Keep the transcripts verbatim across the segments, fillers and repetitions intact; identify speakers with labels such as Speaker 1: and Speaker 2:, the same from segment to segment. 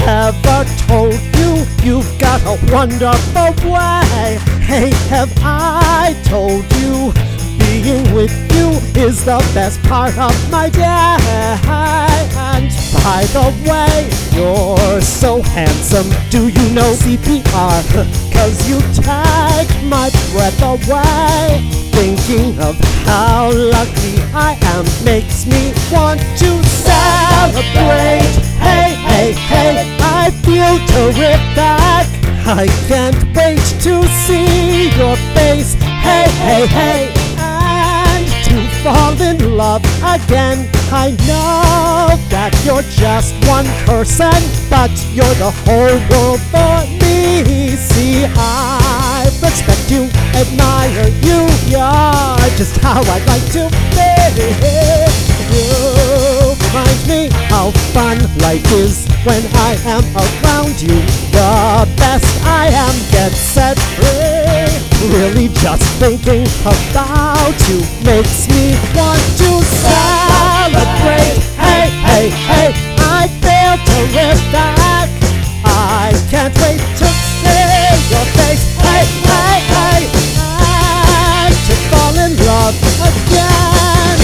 Speaker 1: ever told you you've got a wonderful way? Hey, have I told you being with you is the best part of my day? And by the way, you're so handsome. Do you know C P R? Cause you take my breath away. Thinking of how lucky I am makes me want to celebrate. Hey, hey, hey, I feel terrific. I can't wait to see your face. Hey, hey, hey, and to fall in love again. I know that you're just one person, but you're the whole world for me. See, I respect you, admire you. You're just how I'd like to be. You remind me how fun life is when I am around you. The best I am gets set free. Really just thinking about you makes me want to celebrate. Hey, hey, hey, I feel terrific. I can't wait to see your face. Hey, hey, hey, and to fall in love again.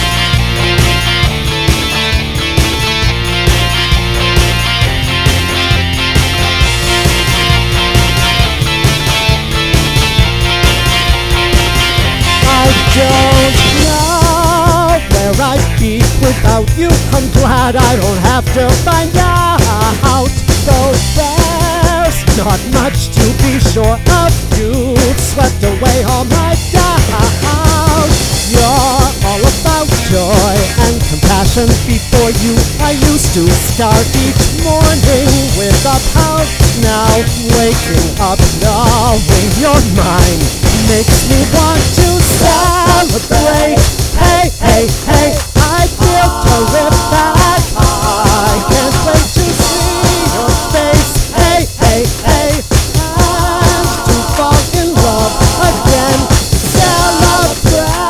Speaker 1: I don't know where I'd be without you. I'm glad I don't have to find out. Though there's not much to be sure of. You swept away all my doubts. You're all about joy and compassion. Before you, I used to start each morning with a pout. Now waking up knowing you're mine makes me want to celebrate. Hey, hey, hey, I feel terrific. I can't wait to see your face. Hey, hey, hey, and to fall in love again. Celebrate.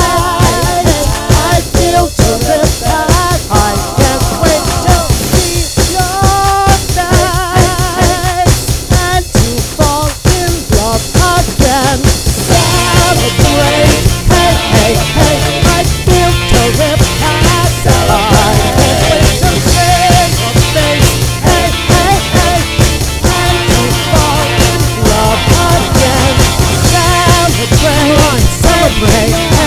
Speaker 1: I feel terrific. I can't wait to see your face and to fall in love again. Celebrate. Hey, hey, hey, I feel terrific. I can't wait to see your face. Hey, hey, hey, and to fall in love again. Celebrate. Celebrate.